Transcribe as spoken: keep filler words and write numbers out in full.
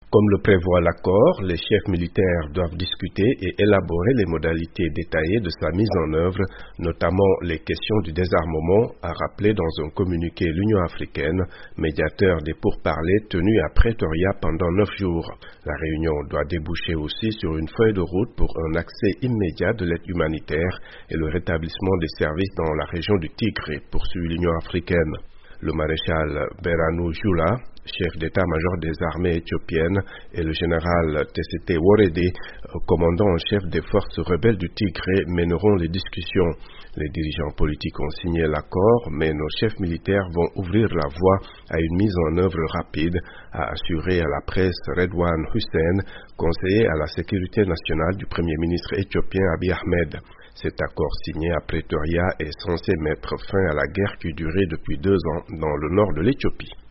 Comme le prévoit l'accord, les chefs militaires doivent discuter et élaborer les modalités détaillées de sa mise en œuvre, notamment les questions du désarmement, a rappelé dans un communiqué l'Union africaine, médiateur des pourparlers tenus à Pretoria pendant neuf jours. La réunion doit déboucher aussi sur une feuille de route pour un accès immédiat de l'aide humanitaire et le rétablissement des services dans la région du Tigre, poursuit l'Union africaine. Le maréchal Berhanu Jula, chef d'état-major des armées éthiopiennes, et le général Tesete Worede, commandant en chef des forces rebelles du Tigré, mèneront les discussions. Les dirigeants politiques ont signé l'accord, mais nos chefs militaires vont ouvrir la voie à une mise en œuvre rapide, a assuré à la presse Redouane Hussein, conseiller à la sécurité nationale du Premier ministre éthiopien Abiy Ahmed. Cet accord signé à Pretoria est censé mettre fin à la guerre qui durait depuis deux ans dans le nord de l'Éthiopie.